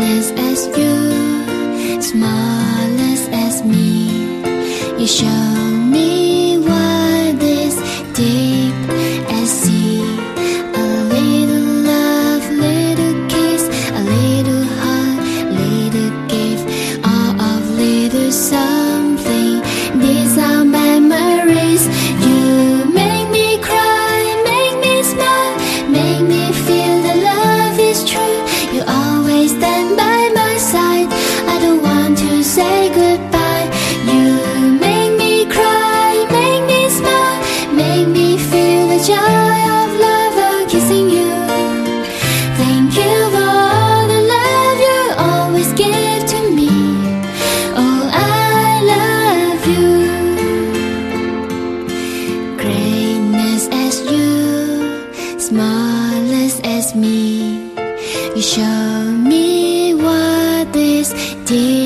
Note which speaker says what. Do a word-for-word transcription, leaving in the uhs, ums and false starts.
Speaker 1: Greatness as you, smallest as me. You show me what is deep as sea. A little love, little kiss, a little heart, little gift, all of little something. These are memories. You make me cry, make me smile, make me feel that love is true. You always stand by my side. I don't want to say goodbye. You make me cry, make me smile, make me feel the joy of love of kissing you. Thank you for all the love you always give to me. Oh, I love you. Greatness as you, smallest as me. You show me what is deep